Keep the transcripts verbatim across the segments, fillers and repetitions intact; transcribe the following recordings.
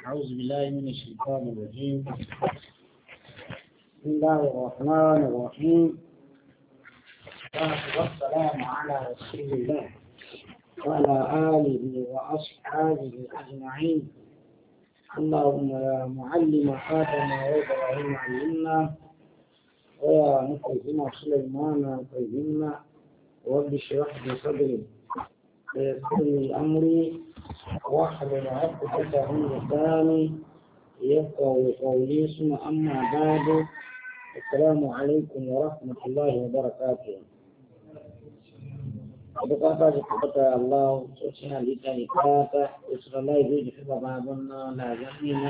أعوذ بالله من الشيطان الرجيم. بسم الله الرحمن الرحيم. والسلام على رسول الله وعلى آله وأصحابه أجمعين. اللهم يا معلم آدم وإبراهيم علمنا، ويا مفهم سليمان فهمنا، رب اشرح لي صدري ويسر لي أمري واحلل عقدة من لساني يفقهوا قولي. ثم أما بعد، السلام عليكم ورحمة الله وبركاته. Bukata kepada Allah, sosial kita ikata, Israel itu juga babana lajanya.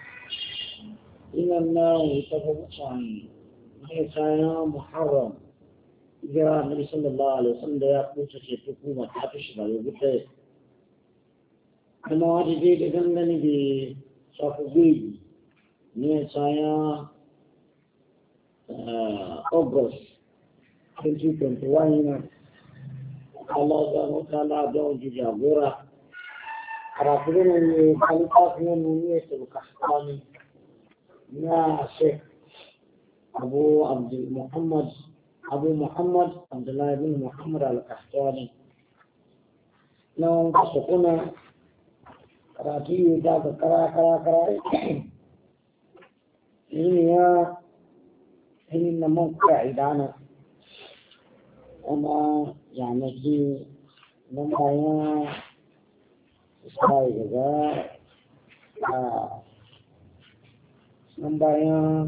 Inna kita bukan saya Muharram. Jika Nabi Sallallahu Alaihi Wasallam dia putus itu kumat tapi sebagai kita. Kalau ada di dengan di Saudi, ni saya August twenty twenty-one. Allah Subhanahu wa Taala jauh jauh Arafin ini kualitasnya ini sebukahkan ya Syekh Abu Abdul Muhammad Abu Muhammad Abdullah bin Muhammad Al-Qahtani. Nang kasukuna karati ida kara kara kara ini ya ini namun kaidana أنا يعني في نمبايا إسرائيل كذا نمبايا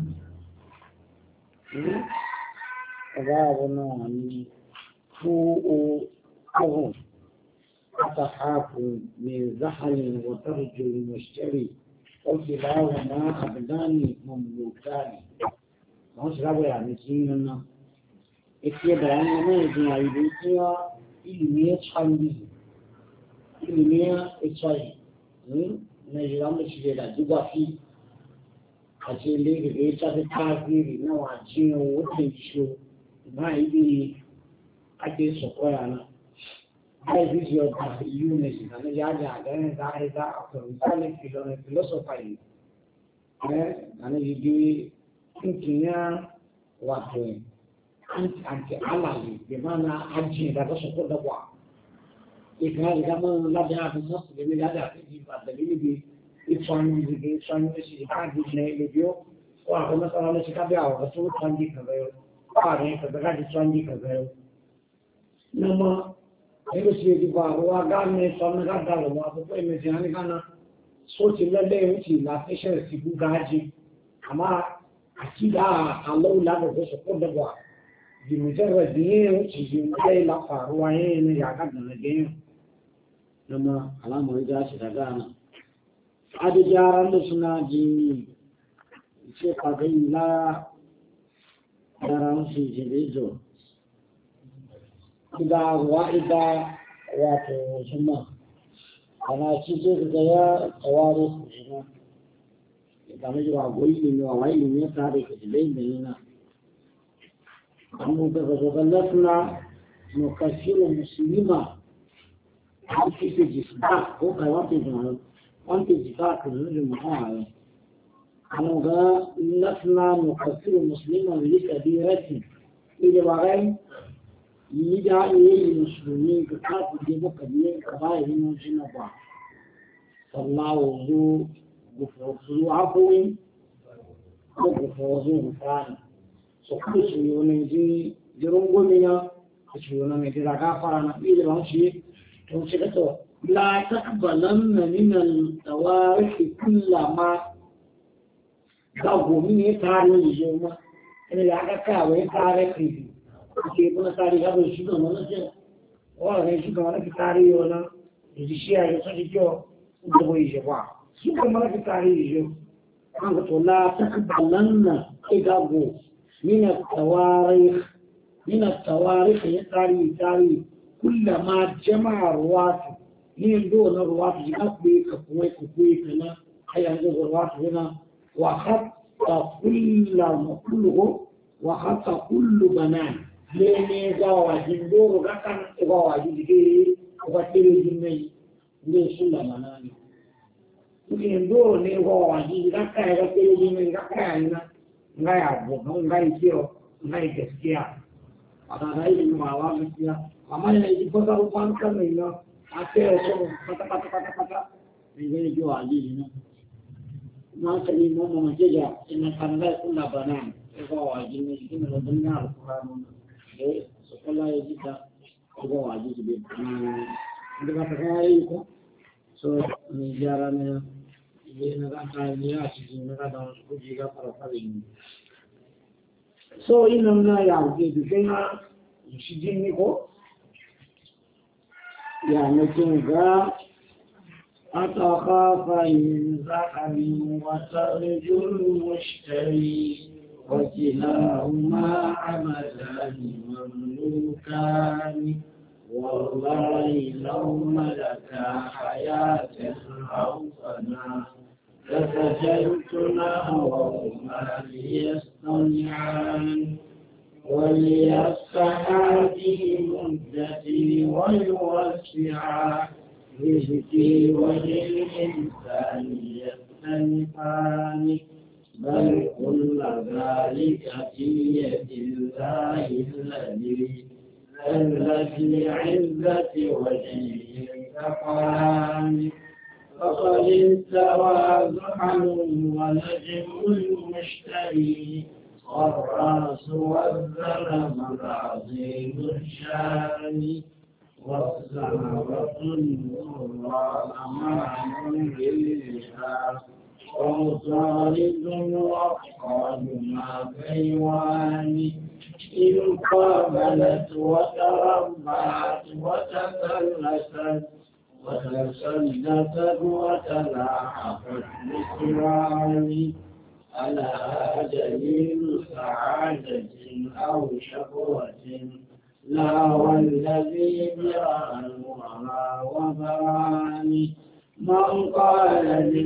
كذا بناني فوق أظن أتحاف من زحل وترجو المشتري وكلاهما أبدان مملوكان. ما هو سلابه يعني كينا Eki bayani ne diye diyor, ilmiye çandı, ilmiye içay, ne jiramı çiğler, dugafi, açılı geçer tarihleri, ne var, Çin o tepkişo, ne idi, ake sokoyana, ne diyor da yunesi, ne yaja, ne daha da akıllı, ne filozofayı, ne, ne idi, kimya, vakti. Anti alali, di mana haji dan syukur dakwah. Ikhlas kamu lada bisnes, demi lada di pada ini di Islam di Islam ini sih kan di sini video. Wah, kalau masalah ini kita biar orang tu candi kerja, orang yang kerja di candi kerja. Nama itu sih di bawah agama Islam negara dalam apa pun ini jangan kerana sosial level sih, lapis sih bukan haji. Ama akidah Allah lada bersyukur dakwah. بمجرد دين وشيء لا فاروين يعقد الدين لما على ما يجاش رجعنا عاد جارا لسنا جي شيء قبيلة جارا شيء جديدو إذا واحدة واتو سما أنا شيء كذا توارث جنا إذا ما جوا قوي من وعي من تاريخ جديد مننا أنه تغلفنا نكسر مسلما أنت تجسدك هو كلام تجمع أنت تجسدك الرجل معاه أنه تغلفنا نكسر مسلما لكبيرة إذا بغي يدعى إليه المسلمين كتاب ديمو كبير كبائر من جنبا فالله ذو ذو عفو وغفور ذو غفران. Sokku suyone ji jerongo miya suyona me dira ga farana bi da shi to shi to la taqbalanna min al-tawarith kullama ga gomi ne tare ni joma ina ya ga ka wai tare ki ke kuma tare ga shi da mun ce wa ne shi ga wani tare yona ji shi ya so ji jo da boye je wa shi kuma ga tare jo an ga to la taqbalanna ga go من التواريخ من التواريخ يتاري يتاري كل ما جمع الرواة من دون الرواة يقضي كفوي كفوي كنا أي عنده الرواة هنا وخط كل كله وخط كل بنان لين جوا جندور كان جوا جدي وقتل جنبي ليش لا مناني mutum dole ne ga waje da kai ga kai ne ga kai na ngai abu ngai kiyo ngai gaskiya ana da yi ma wa gaskiya amma ne ji fa ka ban kan ne na a ce so pata pata pata pata ne ne ji wa ji ne ma sai mu mu je ja ina kan da kula bana ga waje ne shi ne da dunya alquran ne so kala ya ji ta ga waje ji be da ba ta yi ko so ni jara ne ne na ka ni a ci ne ka da su ji ga fara fara ni so ina na ya wuce da kai na shi jin ni ko ya ne kin ga أتخاف إن زحم وترجو المشتري وكلاهما عملان مملوكان والله لو ملكا حياة أو فنا لسجلتنا وهما ليصطنعان وليصفحا في مدتي ويوسعا رزقي وللإنسان يختلفان بل كل ذلك في يد الله الذي الذي عزة وجهه كفران فقد استوى زحل ونجم المشتري والراس والزلم العظيم الشان والزهرة النور أمان للها ومطارد وأفقاد ما كيوان إذ قابلت وتربعت وتثلثت وتسدست وتلاحقت بسرعان ألا جليل سعادة أو شقوة لا والذي برأى الورى وبراني من قال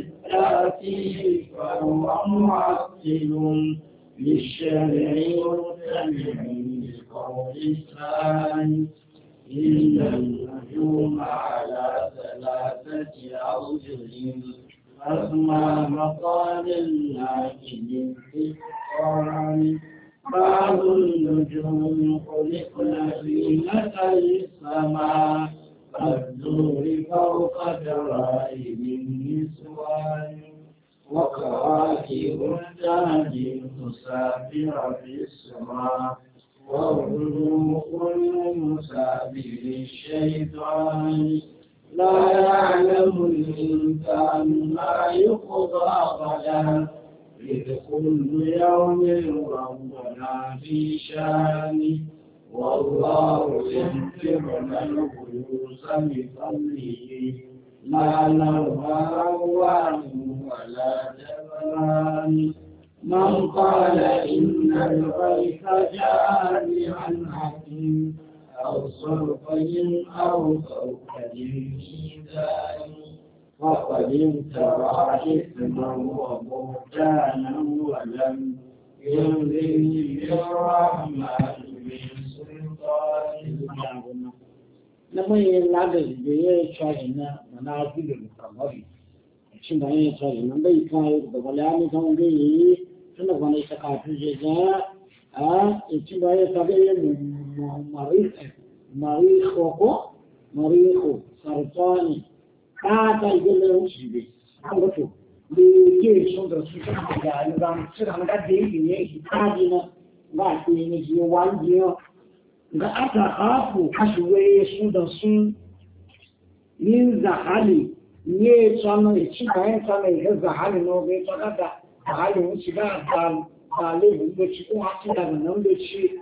للتأتي فهو معطل للشرع مرتمع بقول الثاني إن النجوم على ثلاثة أوجه أسمى مقال لكن في القرآن بعض النجوم خلقن زينة السماء الدور فوق درائب النسوان وكواكب التاج تسافر في السماء والروح المسافر الشيطان لا يعلم الإنسان ما يقضى غدا إذ كل يوم ربنا في شان والله يغفر البيوت بفضله لا نوى ولا جبران من قال إن الغيث جاري عن حكيم أو صرفين أو كوكب ميزان فقد امترى إثما وبهتانا ولم ينزل الرحمن من سلطان. لما يلعب بيشاهدنا منازل المكرمين شنو يشاهدنا بيكاي بقولاني كم جي شنو كنا يسكاتو جزا آه شنو يسابي مريخ مريخو مريخو سرطاني هذا يقول شيء أقوله لكي شندر سوسة جاي نظام سرعة نقدر يجي هذه ما تيجي يوانجي نأتى خافو كشوي شندر سون من زحالي نيجانا يشيكاين كنا يزحالي نوبي كذا زحالي وشيكا دال دالي وشيكو هاتي دال نمبشي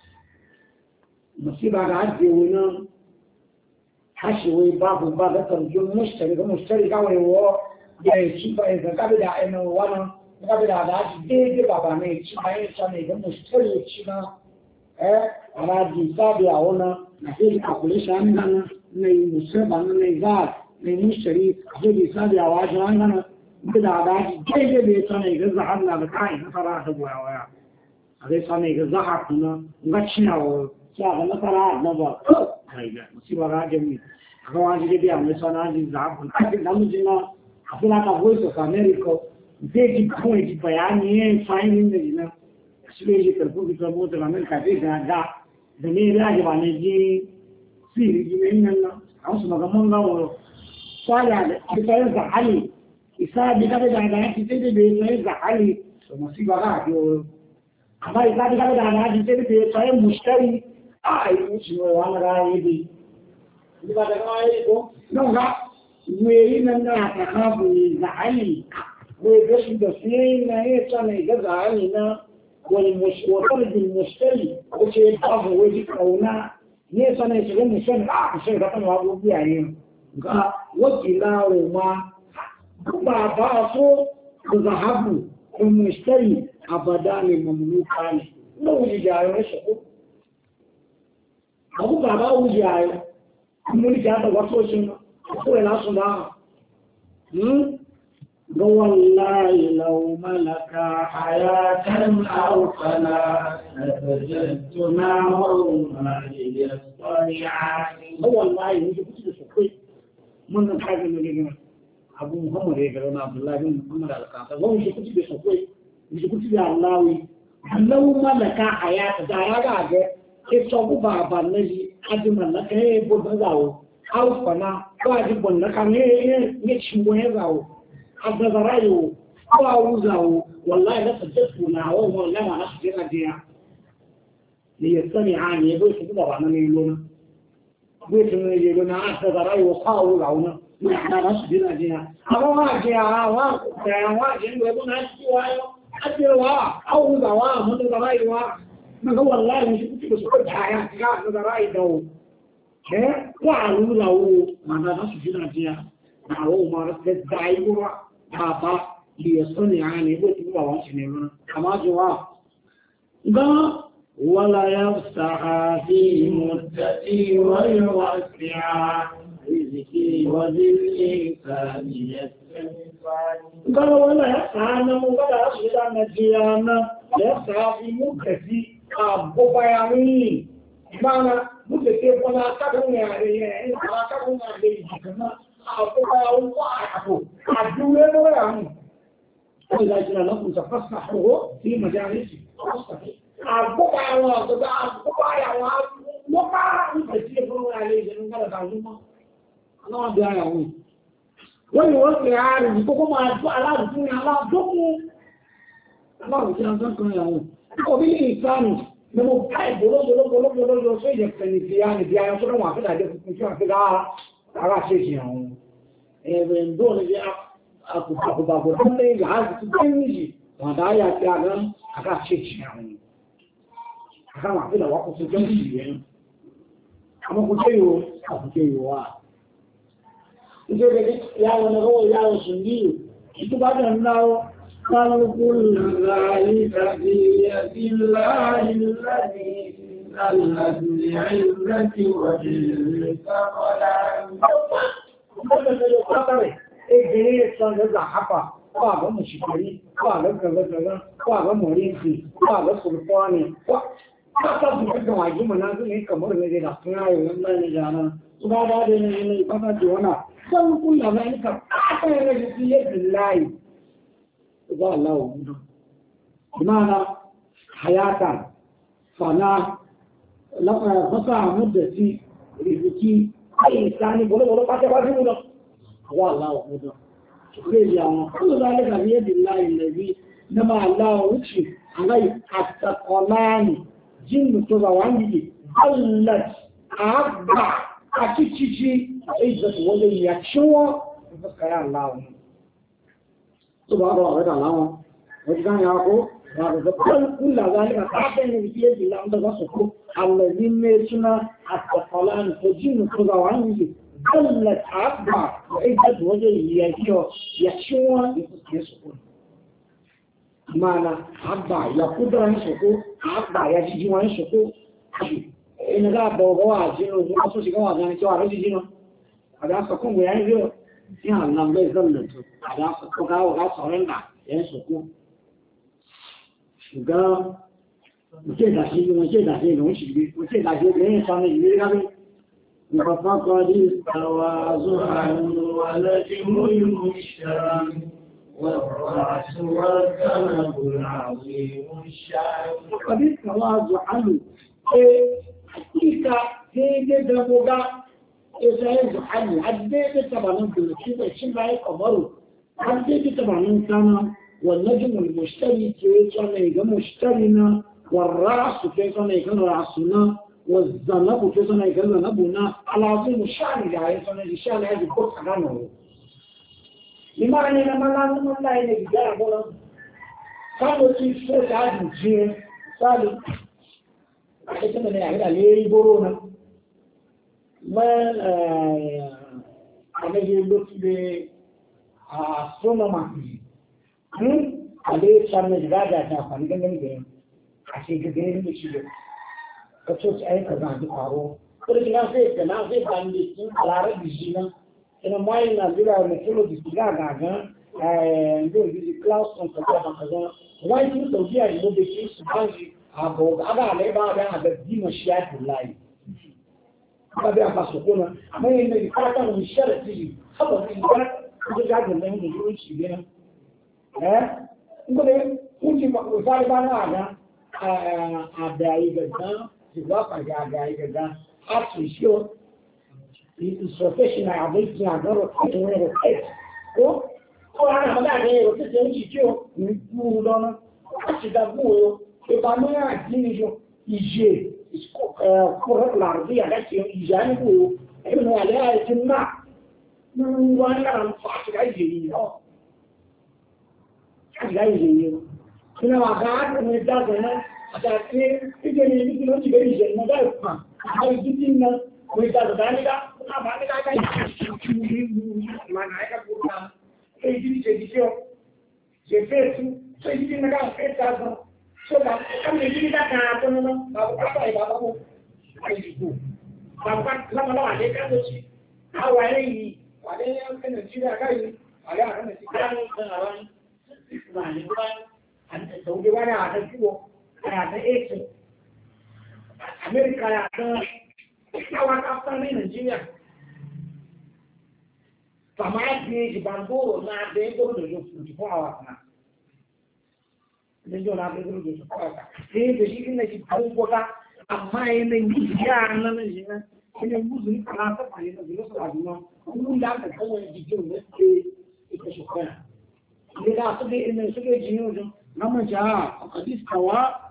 مصيبة عادي ونا حشوي بعض بعض ترجم مشتري مشتري كوي هو يشيكا إذا قبل إنه وانا قبل هذا جديد بابا نه يشيكا إنسان إذا مشتري يشيكا eh araji sabi aona na hili calculation ngana ni musaba ni za ni mushari hili sabi awaji ngana bida araji jeje be tsane ga zahanna da kai na fara da waya waya ade sane ga zahatuna ngachina o sa na fara na ba kai ga musiba ga jami ga wani da biya mai sana ji zahabun kai da mujina Abula ka Voice of America zai ji kawai ji bayani yin fahimmin da jina su ne ji karfi bisa mota na Amerika zai gaga da ne ya ji ba ne ji siri ji mai nan nan a wasu magaman gawo kwaya da ita yin zahali isa bi kada da ga ki sai da bai yin zahali to musiba ga biyo amma isa bi kada da ga ki sai da bai sai mushtari a yi shi ne wani rayi bi ni ba da ga yi ko non ga me nan da ta kafu zahali ويجب تفسير ما هي كان يجزع علينا والمشورة بالمشتري وشيء يبقى ويجب كونا هي كان يشغل مشتري آه مشتري رقم وابو بيعني قال وكلاهما باباسو ذهبوا المشتري أبدان مملوكان لو جاي يشكو أبو بابا وجاي من جاء وصوشنا هو لا سمع والله لو ملك حياة أو فلا لفجدتنا مرما ليصطنعا هو الله يجب كل شيء من الحاجة اللي أبو محمد يقولون عبد الله بن محمد القاسم هو يجب كل شيء يجب كل الله لو ملك حياة دارا يصبوا بابا الذي أجمل لك هي بدو أو فلا واجب لك هي يشموه الضرائب أو أوزه والله لا تجسنا وهو لا ما نشجع جيا ليستمع عني يقول شو طبعا من يقولنا بيت من يقولنا عشرة ضرائب وقاول عونا ما نشجع جيا أما ما جيا وا جيا وا جيا يقولون أشجوا أشجوا وا أوزه وا من ضرائب وا ما هو الله مش بس كل حاجة كذا ضرائب ده ها وعلو له ما نشجع جيا أو ما رد دايما بابا ليصنع يقول تبغى واشني كما جوا قال ولا يفتح في مدتي ويوسع رزقي وبالإنسان يستنفعني قال ولا يفتح أنا ولا أشهد أن جيانا يفتح في مدتي أبو بيامين معنى مدتي ولا تكون يعني يعني ولا تكون يعني أقول الله أدعو له يعني وإذا جاء لكم تفسحوا في مجالس أقول الله أقول الله وما يجيبون عليه من قال تعلم أنا أدعو يعني ويوصي عارف كم أدعو على الدنيا على الدنيا الله يجعل ذلك يعني وبالإنسان لما بعد بلو بلو بلو بلو بلو شيء يكتني فيها فيها يصير ما في هذا كل شيء ara ṣeṣe àwọn ẹ̀rẹ̀ ìdó ní àkùpàkùpàkù tó lè láti tó gbé méjì wọ́n dáyà tí a gán àká ṣeṣe àwọn àkáwọn àfílà wákò tó jẹ́ ìrìn àmọ́kùnjẹ́ yóò àkùnjẹ́ yóò wà nítorí ìyàwó ẹ̀rọ ìyàwó sùn ní ìtúbájẹ̀ ńláwó kálùkù láàrín tàbí ẹ̀bí láàrín láàrín الذي عزة وجل فقلا إجري صنع حفا قال مشكري قال كذا كذا قال مريضي قال سلطاني وقال بحكم عجم نازل هيك مر من الأصناع ولا نجانا وبعد هذا من فقط جوانا كل كل ذلك أعطى رجسية بالله قال الله بمعنى حياة فنا فصاع مدتي رزقي أي إنسان بقول بقول باتي باتي بقول هو الله وحده شكرا يا كل ذلك بيد الله الذي نما الله وشي علي حتى قلاني جن تزواني الله أبدا أتيجي إذا ولي يشوا فكر الله سبحان الله تعالى وجدان ياكو هذا كل ذلك تعبين بيد الله عند رسوله الذين يسمى الثقلان فجين خضوانه قلت عبدا وإذا وجهه يشوى يشوى يسكن معنى عبدا يقدر يسكن عبدا يجي ويسكن إن ذا بوغوا جنو أصلا شكوا ذا نجوا رجي جنو هذا سكون ويعني يا نعم ليس ذلك هذا سكوا وغا صارنا يسكن شجع 我这大些，我这大些东西，我这大些人上的鱼那边，我发过的，我做很多。 ونجم المشتري والرأس والذنب العظيم الشعر وقد استوى زحل حقيقة هي دبوغا إذا زحل حديث طبعا كيف يشبه قمره حديث طبعا كان والنجم المشتري كيف يجمع مشترينا والرأس كيف يجمع رأسنا والذنب كيف يجمع ذنبنا العظيم الشعر يعني الشعر هذا الكل عنه لمعنى لما لازم الله يجعل بولا كانوا في صوت عادي جين صالح حيث من يعمل عليه بورونا ما أنا يقول في astronomy هم عليه شامل جادا تافن كمان كمان عشان كده مش يجي كتوش أي كذا دكارو كل كلام في كلام في باندي كلاره بيجينا ina mai na bila mekelo disiga gaga eh ndo bizi class on kaza kaza why you so dia you be kiss banji abo aga le ba ga da dino shiat lai ba ba ba sokona mai ne ka ta mu sharati haba ni ba ko ga da ne mu shi bena eh ngole kunji ba ko sai ba na ga a da yi ga ji ba ka ga ga yi ga a su shi السوفيشن عبيد يعبروا كتير وكتير ko ko ana magana ne o te se ji jo ni buru dona ati da buru e ba no ya dini jo ije isko ko la ria da ti ije ani buru e no ale ai tinna no wa na ran fa ti ga ije ni no ga ije ni kina wa ga ni da na ata ti ije ni ni no ti ga ije no da pa ai ti na ko da da ni da na ba ni da ga ma na ka buru et il dit que j'ai fait tout ce qui m'a fait ça donc ça comme il dit ça quand on non ba ba ba ba ba ai du ba ba la ma la ne ka ci ha wa ne wa ne an kana ci da kai ala an ci kan kan ran ba ne ba an da sauke wani a ta ciwo ana da ake America ya ta kawa ka fa ne Nigeria Famati di Bamboro na dentro do di fora na dentro na dentro do fora se de na di Bambora amma ene ni ya na na jina ene muzu ni kana ta pale na dilo sa dino mu ya ta ko di jo ne ke ita shukana ne da su de ene su ke jino jo na ma ja hadis tawa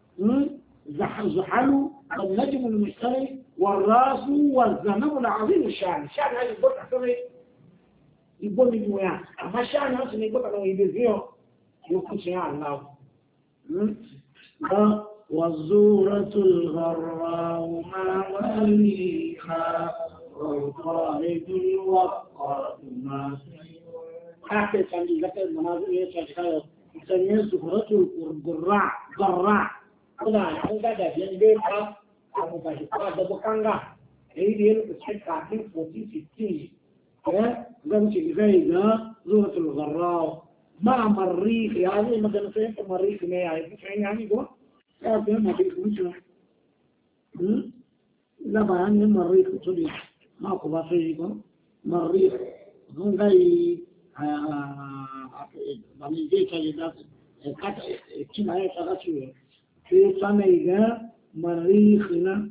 زحل النجم المشتري والراس والذنب العظيم الشان الشان هذه البركه Ibo ni mo ya amasha na so ni gbo kan ibe zio yo ku ti Allah hmm wazuratul gharra ma waliha wa qaridul waqt ma ake kan di zakal manazil ye cha cha sanye zuratul gharra gharra kuna an ga da yan be ka abu ba shi ka da bukanga eh yin ku ce ka tin forty fifty قمت بفايدة زورة الغراء مع مريخ يعني مثلا فهمت مريخ ما يعني يعني قول لا فهم مريخ مش لا بعني مريخ تولي ما قبا فيه مريخ هم جاي بني جيت على كات كم هي تغشوا في سنة مريخنا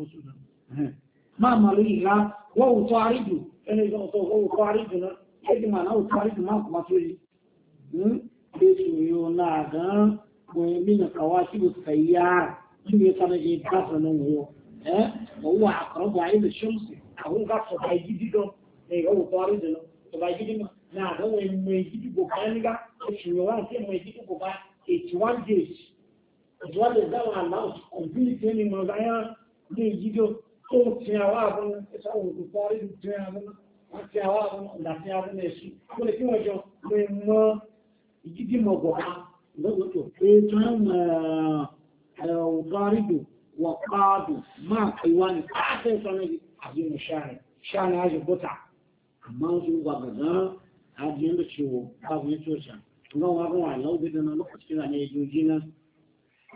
ما مريخ هو تعرض أنا إذا هو خارجنا إذا أنا خارج ما ما فيه هم بيسوي نادا ومن الكواكب السيار شو يتنجي كافرنا هو ها هو أقرب عين الشمس هو قصة هيجيده هو خارجنا فبيجي نادا وين يجي بوكانيكا شو يوان كم يجي بوكا eighty-one days eighty-one days ده مع الناس complete يعني ما ضايع يجيده tó ti àwọn àwọn ẹ̀sọ́ òkú fọ́rí tí wọ́n ti àwọn àwọn ìdàtí àwọn ẹ̀ṣù tó lè kí wọ́n jọ lè mọ́ ìjídìmọ̀ bọ̀ká lọ́gbọ̀tọ̀ pé tí wọ́n ọ̀gárídò wọ̀ káàdù máa ìwà ní káàkiri sọ́nà àbí mọ̀ ṣáàrẹ̀ ṣáàrẹ̀ ajé bọ́ta àmá ń fi wà gàdá àbí ń lọ́tí wọ káàkiri tó ṣà wọ́n wá wọ́n wà lọ́gbẹ̀dẹ̀ lọ́kọ̀tí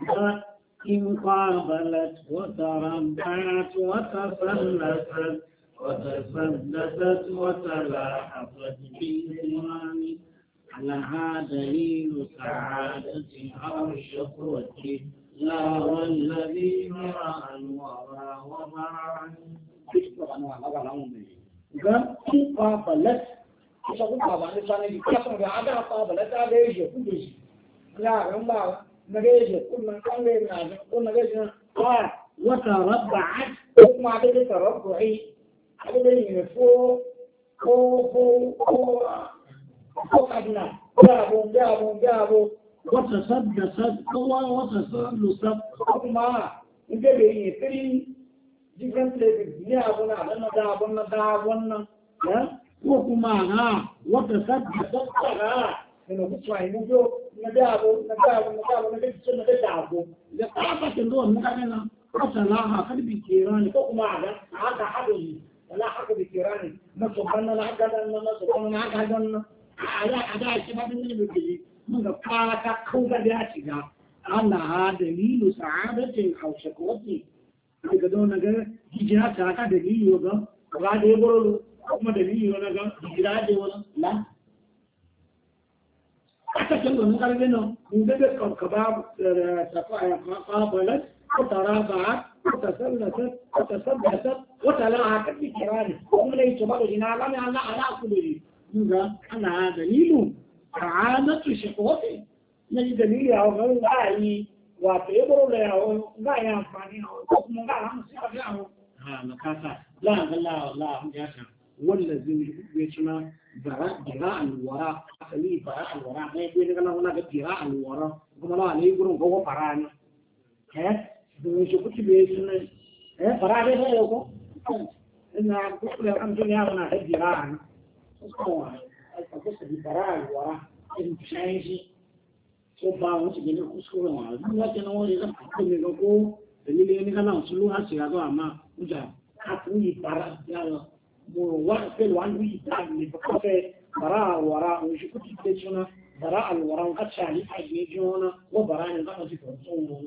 إن قابلت وتربعت وتفلست وتسدست وتلاحقت بالإيمان لها دليل سعادة أو شقوة لا والذي مرأ الورى ومعا قال إن قابلت أشغل قابلت أنا بكسر بعدها قابلت هذا يجي كل شيء لا رمى نجيج كل من كان لنا كل نجيج قال وتربعت ما عدد تربعي عدد يفو فو فو فو فقدنا جابوا جابوا جابوا وتصدقت الله وتصدقت ما نجيب three different places جابوا لنا جابوا جابوا ها وكما ها وتصدقت ها إنه بتوعي موجود نجابوا نجابوا نجابوا نجيب سنة نجابوا إذا تعبت الروح مكاننا وصلاها قلبي كيراني فوق معنا هذا حدثي لا حق بكيراني ما سبحان الله عجلنا ما سبحان الله عجلنا على أداء شباب اللي بيجي من قالك كودا بياتيها أنها دليل سعادة أو شكوتي يقولون نجا هجرة ساكا دليل يوغا وقال يقولوا هم دليل يوغا هجرة يوغا لا أتكلم من قال لنا من ذلك كباب قابلت وترافعت وتسلست وتصدقت وتلاعبت بكرانه وهم ليس بعض جنالا أنا على كل شيء أنا دليل سعادة شقوتي نجد دليل أو غير لاعي وتعبر له لا ينفعني أو من قال هم سيرجعوا ها مكاسا لا لا لا هم يشان والذي يشنا براء براء الوراء أصلي براء الوراء ما يقول لك أنا هنا براء الوراء كما لا عليه يقولون هو براء ها دوشوا كتير بيسون ها براء ده هو إن كل يوم جوني أنا هدي براء اسمه القصة دي براء الوراء إن شيء soba won ti gele ku sura wa ni wa tena won le ka ko le ko ni le ni kana sulu ha si ago ama uja ka tu ni para ya mo wa pe wa ni ta ni ko fe bara wara o shi ku ti te chuna bara al wara ka cha ni ai ni jona wo bara ni ka ti ko so mo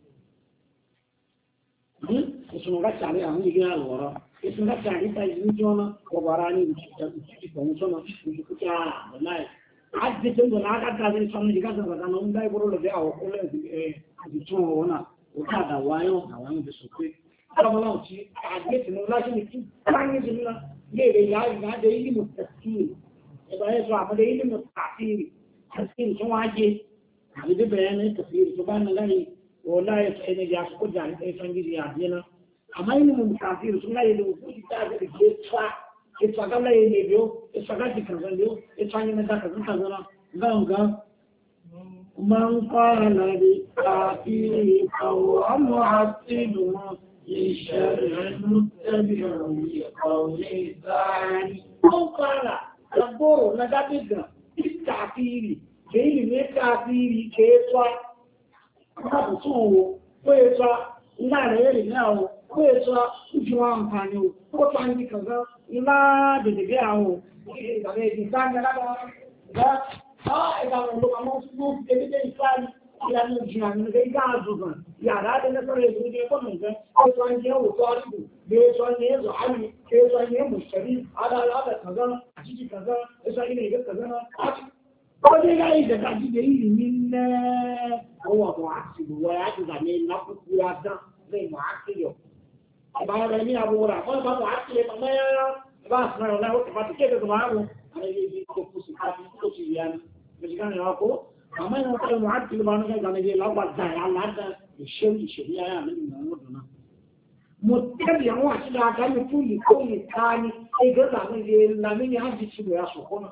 ni so ga cha ni an ni ga al wara so ga cha ni ta ni jona wo bara ni ti ti ko so no shi ku cha wallahi आज जितने तो नाका काज़ी सामने जिका सब बता ना उनका ही बोलो लगे आओ कोले जितने हो ना उठा दवाइयों दवाइयों पे सुखे अब वाला उसी आगे जिन्होंने लाश निकली कांगे जिन्होंने ये रे यार यहाँ दे ही मुस्तकील ये बारे तो आप दे ही मुस्तकील तस्कील जो आगे अभी भी बयान है तस्कील सुबह न लगी वो ना ये ने जास को जानते हैं संगीत याद है ना हमारे में मुस्तकील सुना ये लोग कुछ ताज़े दिखे छा it's a gala in you, it's a gati kazanyo, it's a yamada kazana, ganga. Man qala bi kafi aw mu'attilu li shar'in muttabi'un li qawli thani. Man qala rabbo nagatiga bitafiri, keili ne kafiri keswa. Ka so kweswa ngale yele nawo kweswa ujwa mpanyo ko tangi kaza ima de de ao da ne di sanga la da ah e da lo kamo su de de islam ya no jina no de ga zuga ya da de na so le de ko no ga ko tangi o to ari de so ne zo ali ke so ne mushtari ada ada kaza aji kaza esa ne ga kaza na ko de ga ide ka ji de min ne o wa ko asi wa ya da ne na ku ya da ne ma aki yo Abang ni abu orang, kalau bapak asli mamanya, bas mana orang itu pasti kita tu mahu, ada di kopi kopi kopi yang, macam ni aku, mamanya kalau muat kita mana kan kalau dia lawan saya, lawan isu isu dia yang ni mana tu na. Mungkin yang awak sudah akan pulih pulih kani, ego lama dia lama ni hanya isu dia sokong.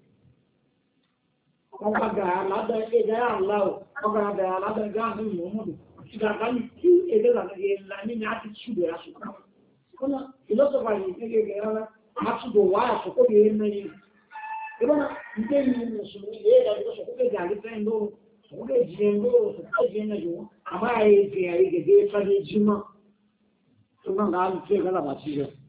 Orang agak lada ego Allah, orang agak lada gam ni Muhammad. Sudah kali tu ada lagi lagi ni ada sudah asal. Karena filosofa ini kira-kira asal doa asal kau dia ni. Kerana dia ni semua dia dah itu semua dia jadi tendo, semua dia jenggo, semua dia ni jo. Apa ini dia ini dia tadi cuma cuma gal tu kalau macam tu.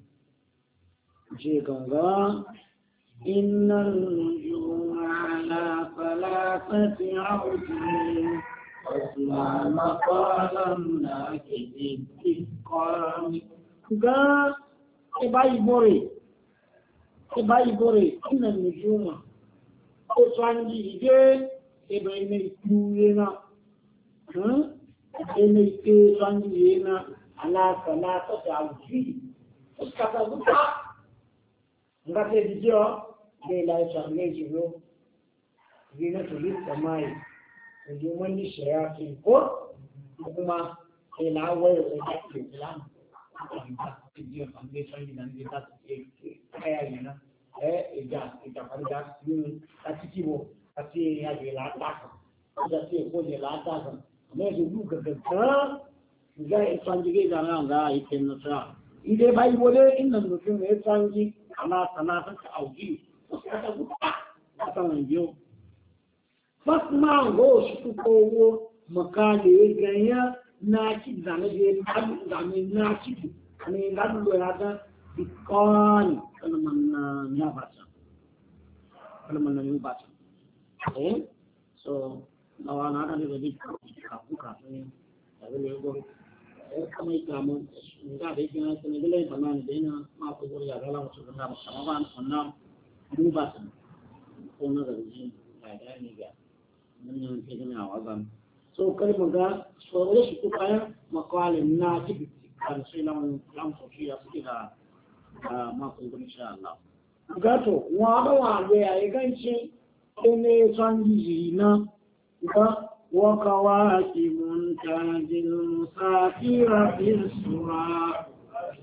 Jika innal ju'ala falafati awtin Asma maqalam nakidin kami ga e bayi bore e bayi bore inna nujuma ko tsangi ide e bai mai tuyena hmm e mai ke tsangi yana ala salata da alfi kata buka ngate dijo de la charne jibo dina tulis samai juman ni shayati ko kuma ila wai da islam dijo ambe sangi dan kita kaya yana eh ija ija pada ni atikibo ati ya de la ta da ti ko de la ta ne ju ga ga ga sangi ga na ga ikin na ide bai bole inda mutum ya sanji ana sanatan ta auki ta buka ta wanjo fasma go shi ko wo makale ganya na ci zane je kan zane na ci ne dan lo ya da bikon kalman ya bata kalman ya bata eh so nawa na da ne da buka ne da ne go kama ikamu nga da yake na sanin gele banani da ina ma ko gori ya gala musu da mu sama ban sannan duba san ko na da ji da da ni ga mun ne ke gina wazan so kai mun ga so wala shi ko kaya makalin na ci kan sai lamun lam so shi ya suke da ma ko gori insha Allah ga to wa da wa ga ya ganci ne san ji na ga وكواكب تاج المسافر في السماء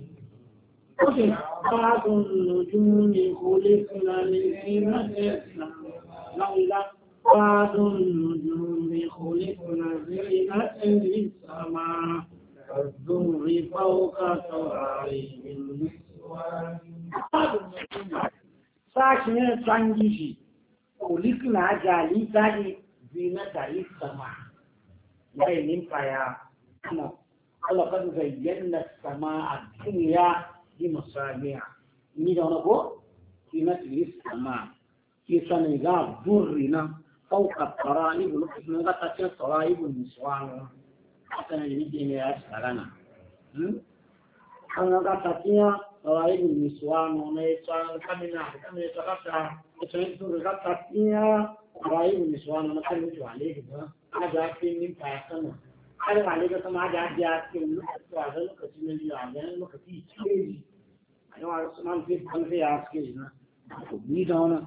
بعض النجوم خلقنا لزينة ليلة بعض النجوم خلقنا زينة للسماء الدر فوق صواريخ النسوان بعض النجوم ساكنة تنجيشي خلقنا جالي تاجي zinata sama bai nimfa ya kuma Allah kan zayyana sama a duniya bi masamiya ni da wani ko zinata sama ke sanin ga durrina fauka qara'ib lokacin da ta ce qara'ib niswan haka ne yake ne ya tsarana hmm an ga ta tiya qara'ib niswan ne tsan kamina kamina ta kasa ita ne to ga ta tiya rayu ne su wani matsalin su wale da ba a da ake yin fayasan har wale da kuma da ya ke lokaci a zan lokaci na biyu a zan lokaci ce a yawa su man fi kan fi ya suke na ku bi da wani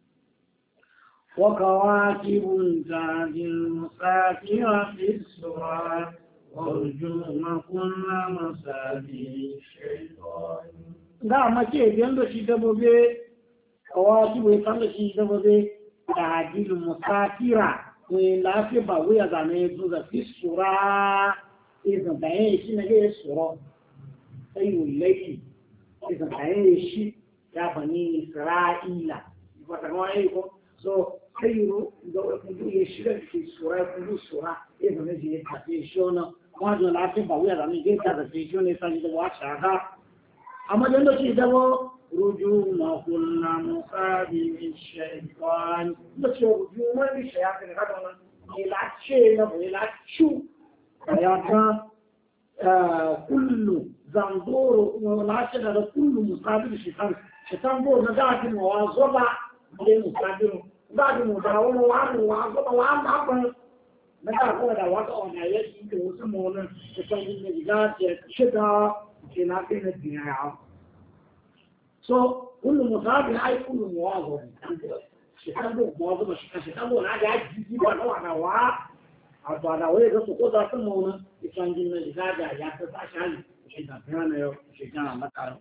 وكواكب تاج المسافر في السرى ورجوم كل مسافر الشيطان da mace yanda shi dabobe kawakibu ya kalla shi dabobe تعديل المسافرة ولا في بعوية زمان في السورة إذا بعيش نجي السورة أي الليل إذا بعيش يا بني إسرائيل يفتحون أيكم so خيروا دو كنتو يشرب في السورة كنتو السورة إذا نجي يتحسيشون واجه لا في بعوية زمان يجي يتحسيشون يسانجد واشاها أما جندو شيء دو رجوم كل مصابي الشيطان بس رجوم الشياطين هذا يلعب شيء يلعب شو يا كل زنبور ولا شيء كل مصابي الشيطان الشيطان بور نجاح مواظبة للمصابين بعد مداومة وعن مواظبة وعن عقل نجاح هو ده وضع أنا يجي كوسمون الشيطان النجاح شدة في ناقين الدنيا so كل مصاب هاي كل مواظب شكله مواظب شكله أنا قاعد جدي بنا أنا وا أنا وين بس كذا كمونا يكون جينا جاجا يا تساشل شيء ده يو شيء ده ما كارو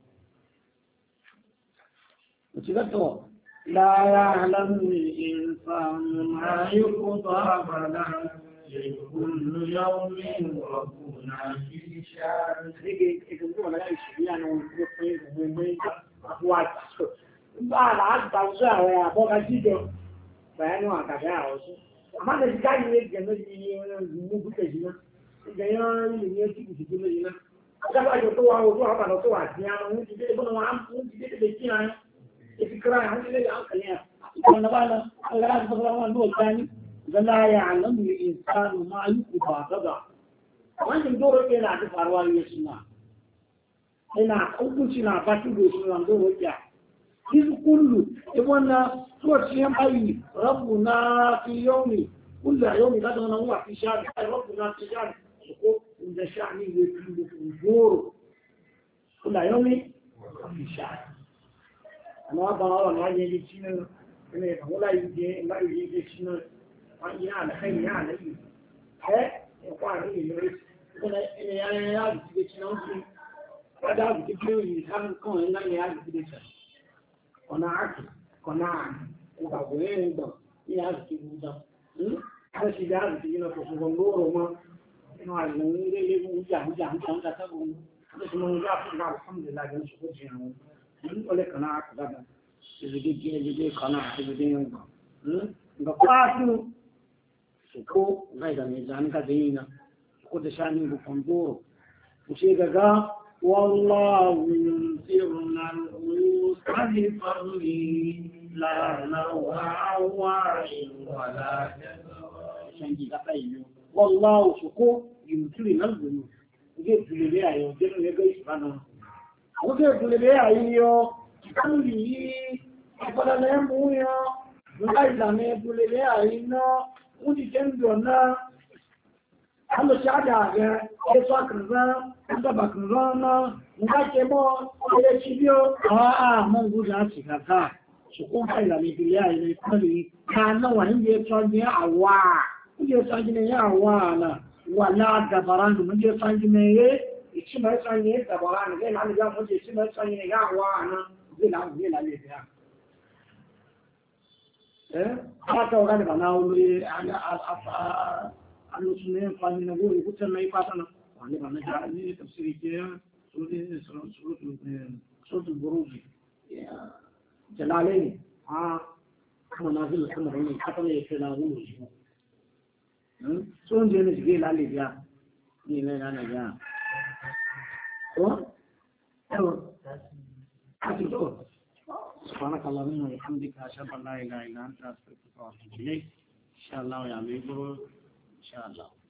وشكله لا يعلم الإنسان ما يخطى بلا كل يوم ربنا في شأن هيك هيك نقول لا شيء يعني ونقول ba da ta zuwa waya ko ka jido bayani wa ka ga wasu amma da jika ne ga ne mu buke shi na da ya ne ne ki ki ki ne na ka ba jo to wa to ha ba to wa ti ya mu ji de bono wa mu ji de de ki na e fikra ha ne ya ka ne ko na ba na Allah subhanahu wa ta'ala ndo tani la ya'lamu al-insanu ma yuqba kaza wannan dole ke na da faruwa ne shi na ina hukunci na fatu da su wanda wajiya iz kullu ibonna to ciyan ayi rabbuna fi yawmi kullu yawmi kadana huwa fi sha'r rabbuna fi sha'r ko inda sha'ni yake furo kullu yawmi fi sha'r amma ba wa na yi cikin ne ba wala yi ba yi cikin wani ya da kai ya da yi eh kwa ni ne kuma ya ya ji cikin wani kada ku ji yi kan kan ina ne ya ji cikin ona aki kona ko ba go ne do ya ji cikin da har shi da ji na ko ko ngoro ma ina ne ne le mu ja mu ja mu ta ta ko ko mu ja ku alhamdulillah ga su ko ji na mun ole kana ka da zige je je kana zige ne ga kwasu ko ngai da ne zan ka dina ko da shani ko kondoro ku ce ga wallahu yusiruna al-uyusri farli la nawa wa wala shangi da kai wallahu suko yusiruna al-uyus ge dule ayo je ne ga isbana ko ge dule ayo kan yi para le mu yo ngai da ne dule ayo Udi jendo na halo chada ya eso akra anda bakra na ngake mo ile chibio ah mungu za chikaka suko haila ni bilia ile kali kana wa nje tsaje awa nje tsaje ne awa na wala dabaran nje tsaje ne ye ichi mai tsaje dabaran ne na ga mo ichi mai tsaje ne awa na bila bila le ya hata wakati wanauli alusune fani na gori kuta na ipata na wale wanaja ni tafsiri kia suri suri buruji jalaleni haa kama nazili kama rani hata na yake na gori so nje ni sige lali vya ni na na vya so ewa hati to سبحانك اللهم وبحمدك أشهد أن لا إله إلا أنت أستغفرك وأتوب إليك إن شاء الله يا أمير إن شاء الله